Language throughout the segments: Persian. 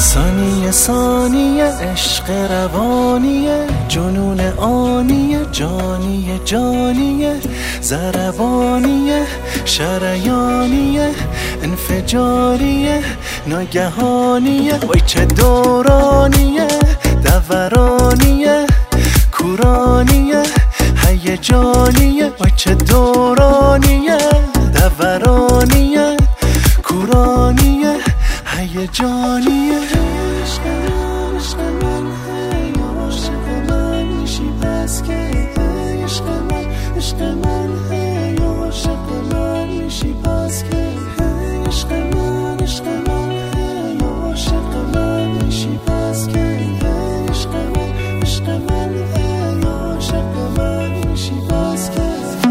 ثانیه ثانیه عشق روانیه، جنون آنیه، جانیه جانیه، ضربانیه، شریانیه، انفجاریه، ناگهانیه. وای چه دورانیه، دورانیه، کورانیه، هیجانیه. وای چه دورانیه، دورانیه، کورانیه، هیجانیه. عشق من، عشق من، هی عاشق من میشی بس که عشق من، عشق من، هی عاشق من میشی بس که عشق من، عشق من، هی عاشق من میشی بس که عشق من، عشق من، هی عاشق من میشی بس که.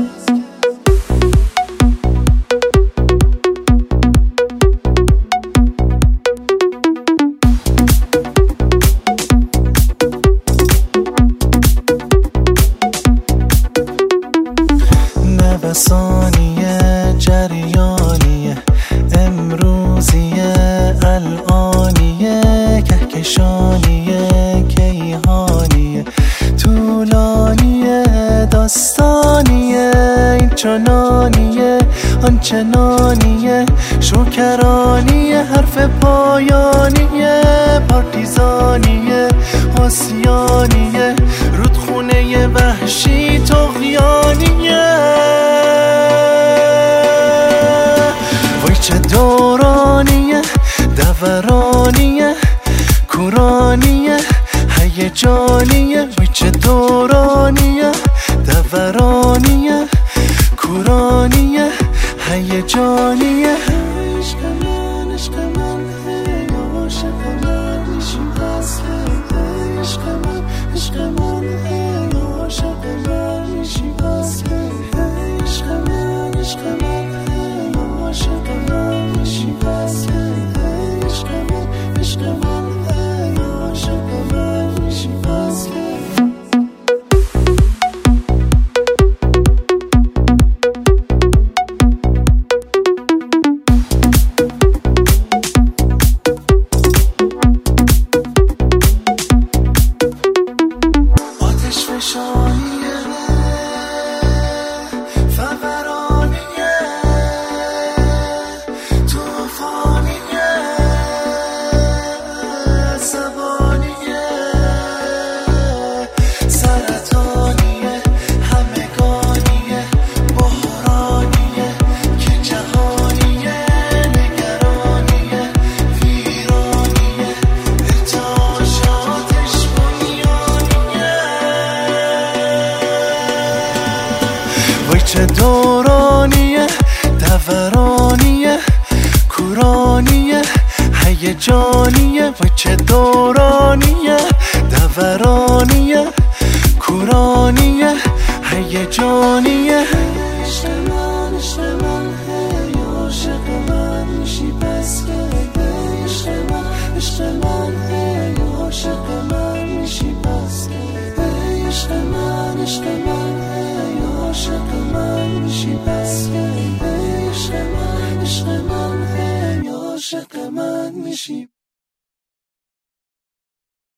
نوسانیه، جریانیه، امروزیه، الانیه، کهکشانیه، کیهانیه، طولانیه، داستانیه، این چنانیه، آنچنانیه، شوکرانیه، حرف پایانیه، پارتیزانیه، آسیانیه، رودخونه وحشی، طغیانیه. وای چه دورانیه، دورانیه، کورانیه، هیجانیه. وای چه دورانیه، دورانیه، کورانیه، هیجانیه. عشق من، عشق من، هی عاشق من میشی بس که عشق من، عشق من، هی عاشق من میشی بس که عشق من، عشق من، هی عاشق من میشی بس که عشق من، عشق من، هی عاشق من میشی بس که. فشانیه، فورانیه، توفانیه، زبانیه، سرطانیه، همگانیه، بحرانیه، که جهانیه، نگرانیه، ویرانیه، ارتعاشاتش بنیانیه. وای چه دورانیه، دورانیه، کورانیه، هیجانیه. وای چه دورانیه، دورانیه، کورانیه، هیجانیه. عشق من، عشق من، هی عاشق من میشی بس که عشق من، عشق من، هی عاشق من میشی بس که عشق من، عشق من، هی عاشق من میشی بس